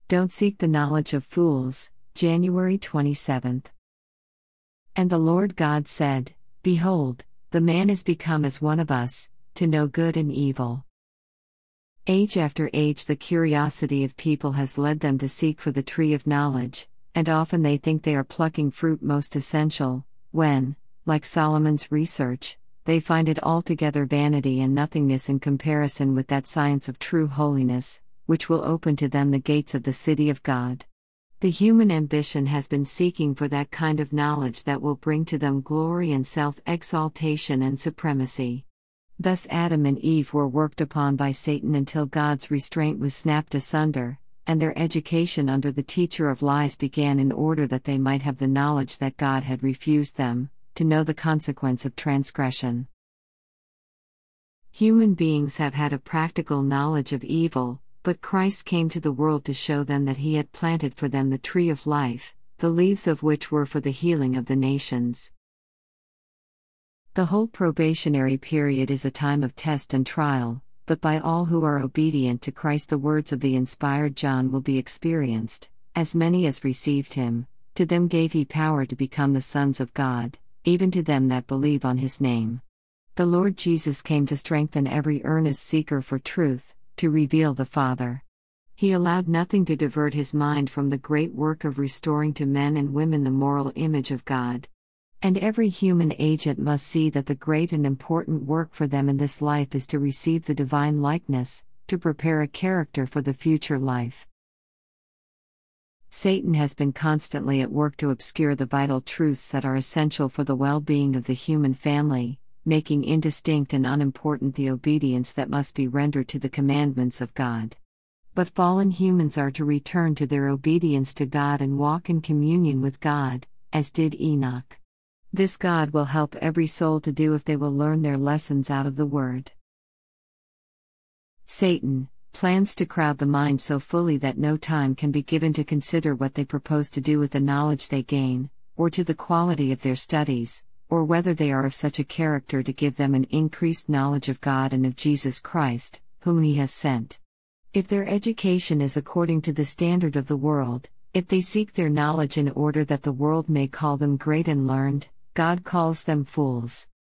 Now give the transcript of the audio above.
Don't seek the knowledge of fools. January 27. And the Lord God said, Behold, the man is become as one of us, to know good and evil. Age after age the curiosity of people has led them to seek for the tree of knowledge, and often they think they are plucking fruit most essential, when, like Solomon's research, they find it altogether vanity and nothingness in comparison with that science of true holiness, which will open to them the gates of the city of God. The human ambition has been seeking for that kind of knowledge that will bring to them glory and self-exaltation and supremacy. Thus Adam and Eve were worked upon by Satan until God's restraint was snapped asunder, and their education under the teacher of lies began in order that they might have the knowledge that God had refused them, to know the consequence of transgression. Human beings have had a practical knowledge of evil, but Christ came to the world to show them that He had planted for them the tree of life, the leaves of which were for the healing of the nations. The whole probationary period is a time of test and trial, but by all who are obedient to Christ the words of the inspired John will be experienced. As many as received Him, to them gave He power to become the sons of God, even to them that believe on His name. The Lord Jesus came to strengthen every earnest seeker for truth, to reveal the Father. He allowed nothing to divert His mind from the great work of restoring to men and women the moral image of God. And every human agent must see that the great and important work for them in this life is to receive the divine likeness, to prepare a character for the future life. Satan has been constantly at work to obscure the vital truths that are essential for the well-being of the human family, making indistinct and unimportant the obedience that must be rendered to the commandments of God. But fallen humans are to return to their obedience to God and walk in communion with God, as did Enoch. This God will help every soul to do if they will learn their lessons out of the Word. Satan plans to crowd the mind so fully that no time can be given to consider what they propose to do with the knowledge they gain, or to the quality of their studies, or whether they are of such a character to give them an increased knowledge of God and of Jesus Christ, whom He has sent. If their education is according to the standard of the world, if they seek their knowledge in order that the world may call them great and learned, God calls them fools.